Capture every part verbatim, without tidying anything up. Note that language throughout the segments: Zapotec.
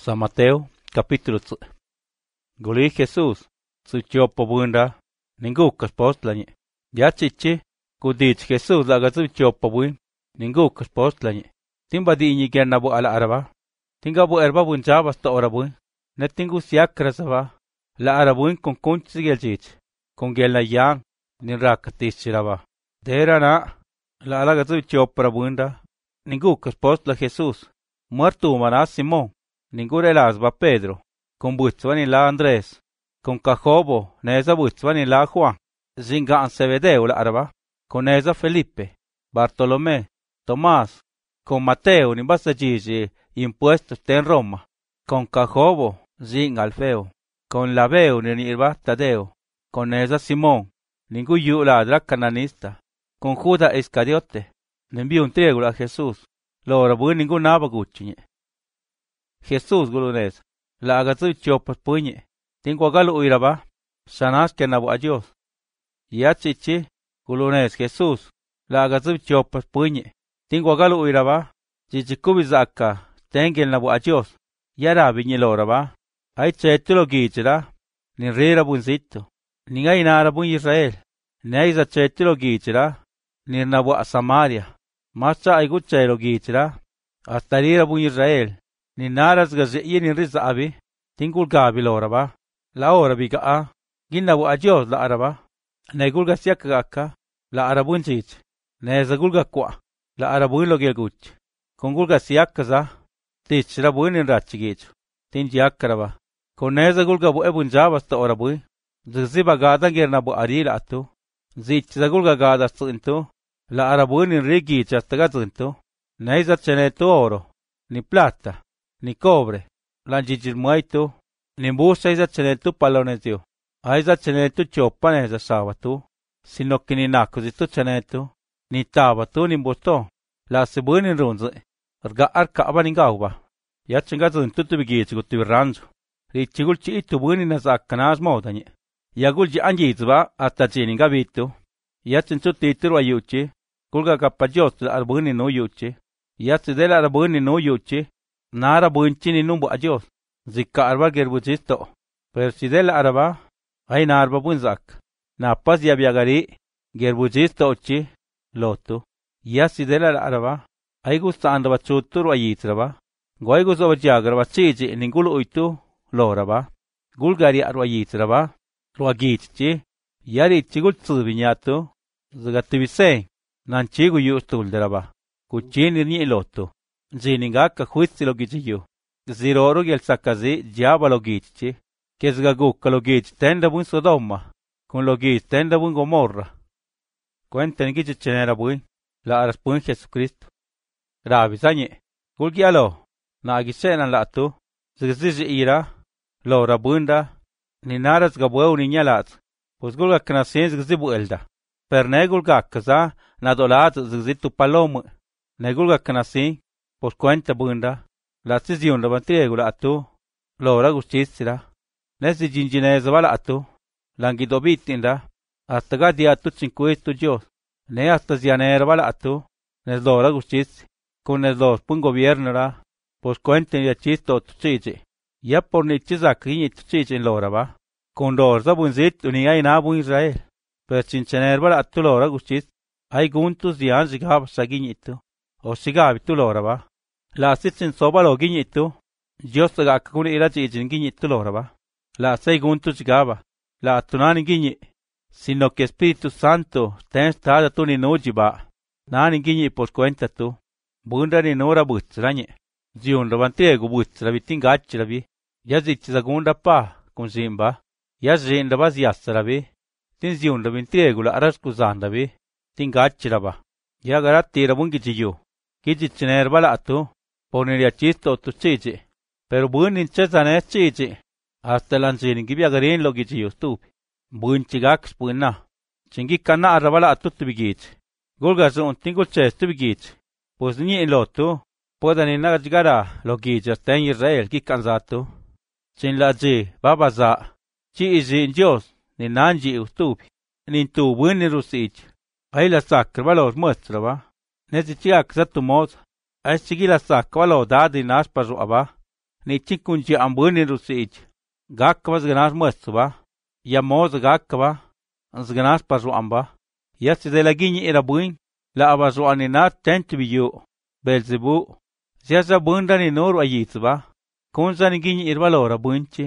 San Mateo, capítulo tsu. Guli Jesús, su chopo bunda, ningu kaspostlanye. Ya chichi, kudich Jesús laga su chopo bun, ningu kaspostlanye. Timba di inyi gerna bu ala araba. Tinga bu erba bun jabas ta ora bun. Netingu siakra sava. La arabun con kunch gelchich. Con gelna yang, nin rakatis chiraba. Dera na, la alaga su chopo bunda, ningu kaspostla Jesús. Muerto maná Simón. Ningur elas va Pedro, con butzvani la Andrés, con Jacobo, neza butzvani la Juan, zingan Zebedeo la araba, con neza Felipe, Bartolomé, Tomás, con Mateo ni basa gigi impuestos en Roma, con Jacobo, zing Alfeo, con Labeo ni nirba Tadeo, con neza Simón, ningu yu la adra cananista, con Judas Iscariote, le envió un triángulo a Jesús, lo rabu ningu naba guchiñe. Jesús gulunes, la agazu chopas puñe, tengo agalo uiraba, sanas que nabu a Dios. Ya chichi, gulunes Jesús, la agazu chopas puñe, tengo agalo uiraba, chichikubizaka, tengo nabu a Dios. Ya rabi loraba, hay chetulo gichera, ni rira buncito, ni hay nara bun Israel, ni hay za chetulo gichera, ni nabu a Samaria, macha hay guchero gichera, hasta rira bun Israel. Ni naras gaze ni riza abi, tingul gabi la oraba, la ora biga, ginnabu a Dios la araba, negulga siakaka, la arabun chich, nezagulga kwa, la arabun lo gelguch, kongulga siakaza, tich rabun in rachigich, tinjiakaraba, con nezagulga bu ebun javas ta orabui, ziziba gada gernabu arila atu, zich zagulga gada suinto, la arabun in rigich hasta gazinto, neza cheneto oro, ni plata. Ni cobre, la jijilmuaito, ni busa isa chenetu palonesio, a isa chenetu chopan esa sabatu, sino que ni nakuzitu chenetu, ni tabatu ni bosto, la sebun in runze, arga arka ni gauba, ya chingazun tutu bigich gutu ranzo, richigul chi itu buni na zakkanas modanye, yagul ji anjizba hasta chininga bitu, ya chinchu titiru ayuchi, kulga kapajos arbuni no yuchi, ya chidela arbuni no yuchi, nara bunchini numbu a Dios, zika arba gerbuchisto, pero si de la araba, ay narba bunzak, na pas ya viagari, gerbuchisto ochi, loto, ya si de la araba, ay gusta andaba chuturu a yitraba, goy gusto vajagraba chichi ningulu uitu, loraba, gulgari arwa yitraba, ruagitchi, yari chigul tsubiñato, zagativisei, nanchigu yustulderaba, kuchini ni loto. Ziningaka juizi lo gichiyo. Ziroro gel sakazi jaba lo gichi. Kesgagukka lo gichi tenda bun Sodoma. Con lo gichi tenda bun Gomorra. Cuenten gichi chenera bun. La araspun Jesucristo. Rabi sanye. Gulgi alo. Na agisenan la tu. Zigzizi ira. Lo rabunda. Ni naras gabueu ni nyalat. Pues gulga knasin zigzibu elda. Per negulga kaza. Nadolat zigzitu palomu. Negulga knasin. Por cuenta bunda, la decisión la bantriego la atu, lora gustisira, nesi jingineza vala atu, langido bitinda, hasta gadi atu cincuesto Dios, ne hasta zianera vala atu, nes lora gustis, con nes los pun gobierno la, por cuenta ya chisto tu chiche, ya por ni chizakriñi tu chiche en lora va, con lorza bunzit ni hay na bun Israel, pero chinchener vala atu lora gustis, hay guntus dian zigab sagiñito, o sigabi tu lora va. La sitsin soba lo giñitu, Dios ga kakuni ira chichin giñitu loraba. La seguntu chigaba, la tunani giñi, sino que Espíritu Santo ten estada tu ni nujiba, nani giñi por cuenta tu, bunda ni nora butzrañe, zion rabantiego butzrabi tingachilabi, ya zich zagunda pa, con zimba, ya zin rabaz yassarabi, tin zion rabintiego la araskuzandabi, tingachilaba, ya garatti rabungi chiyu, gichiner bala atu, poner chisto tu chichi, pero buen hinchazane chichi, hasta lanzini que viagarin lo gichi yustupi, buen chigax buena, chingi cana arrabala a tutti bigich, gulgas un tingo chestu bigich, pues ni en lotu, puedan en agara lo gichi hasta en Israel que cansato, chin la ji, babaza, chi izi en Dios, ni nanji ustupi, ni tu buen ni rusich, ahí la sacra valos muestra va, nesi chigax a tu moza, ay chigi la sacra valo dadi nas paru aba, ni chikun ji ambuni rusich. Gakva zganas muestva, ya moz gakva, zganas pazuamba, ya si de la guiñi era buin, la abazuanina tentviyu, Belzebu, ziaza bunda ni noru ayitzva, kunza ni guiñi irvalora buinchi.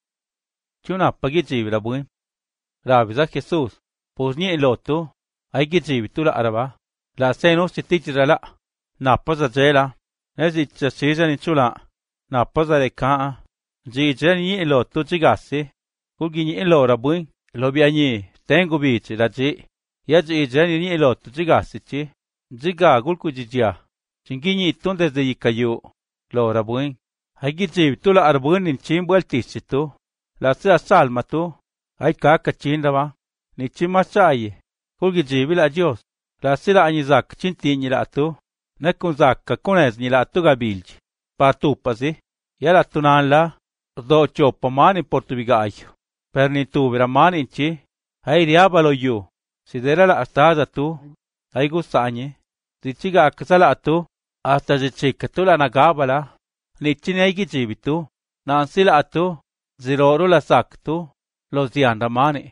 Chuna pagijivi la buin. Rabiza Jesús, pues ni elotu, hay gijivi tu la araba, la seno si tichirala, napaza jela, nezicha sija ni chula, napaza de kaa, jija ni elotu jigasi, kulgi ni elora buin, lobiani, tengo bichi la ji, ya jija ni elotu jigasi chi, jiga gulku jijia, chingini itun desde yikayu, lora buin, hay gijivi tu la arabun in chimbo el tichitu, la sea salma tu, hay kaka chinraba, ni chimachaye, kulgi jivi la Dios, la sila anizak chinti ni la tu, nekun zakka kunes ni la tu gabilji, partupasi, ya la tunan la, do chopa mani portubigayo, per ni tu vera mani inchi, hay riabalo yu, sidera la astada tu, hay gusanye, dichiga aksala tu, hasta jichika tu la nagabala, ni chini hay gijivi tu, nansila tu, ziroro la sak tu, los dianda mani.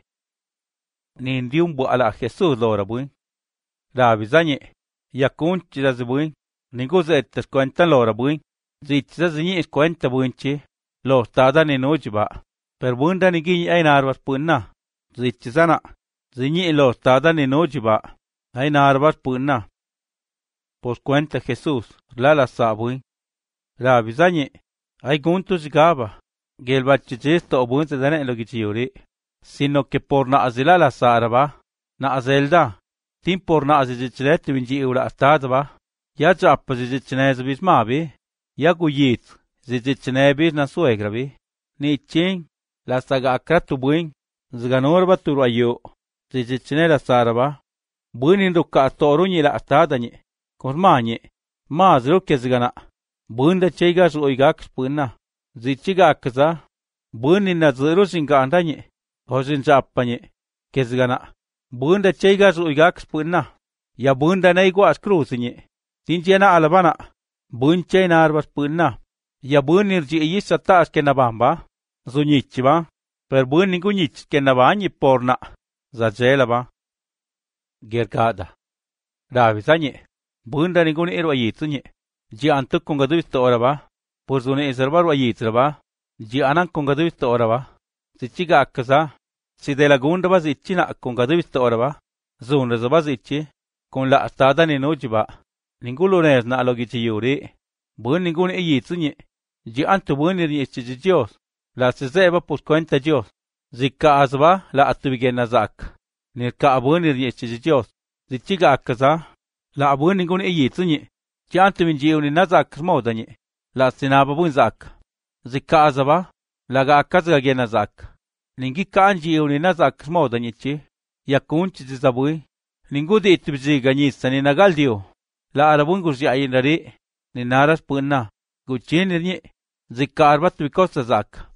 Nindiumbu ala Jesús lora buin. Rabizanye, yakunchi da zibuin, ninguze ettes cuenta lora buin, zitza zinyi es cuenta buinchi, los tada ni nujiba, per bunda ni gini ay narvas punna, zitzana, zinyi los tada ni nujiba, ay narvas punna. Pues cuenta Jesús, lala sabuin. Rabizanye, ay guntus gaba, gelbachichisto o buin se dane lo gichiuri. Sino que por na azila la saraba, na azelda, tim por na azizichilet vinji ula astadaba, ya japa zizichinez bismabi, ya guyit, zizichinebis na suegrabi, ni ching, la saga akratu buin, zganorba turayo, zizichine la saraba, buinin ruka torunyi la astadanye, kormanye, maz ruke zgana, buinda chega zuigak spunna, zichiga akza, buinin na zirusinga andanye, Hosin zapanye, kesgana, bunda chega su igaks punna, ya bunda na iguas cruzinye, tinjena alabana, bun chena arbas punna, ya bunir ji yisa tas ke nabamba, zunyichiba, per bun ningunyich ke nabanyi porna, zajelaba. Gergada. Davizanye, bunda ningun irwa yitunye, ji antuk kungaduvisto oraba, purzune izarbarwa yitraba, ji anan kungaduvisto oraba. Zichiga akasa, si de la gunda vas ichina con gadivista oraba, zunra zabas ichi, con la astada ni nojiba, ningulo nes na alogichi yuri, buen ningun e yitsunye, ji antu buen ni ichi Dios, la sezeba pues cuenta Dios, zika azba la atubigena zak, nirka abuen ni ichi Dios, zichiga akasa, la abuen ningun e yitsunye, ji antu minji uni nazak smodanye, la sinaba buen zak, zika azba, laga akazga gena zak. Ningi kanji uni nazak smoda nichi, yakunchi zizabui, ningudi itibziga nisa ni nagaldio, la arabun gurzi ayinari, ni naras punna, guchin ni, zikarbat wikosa zak.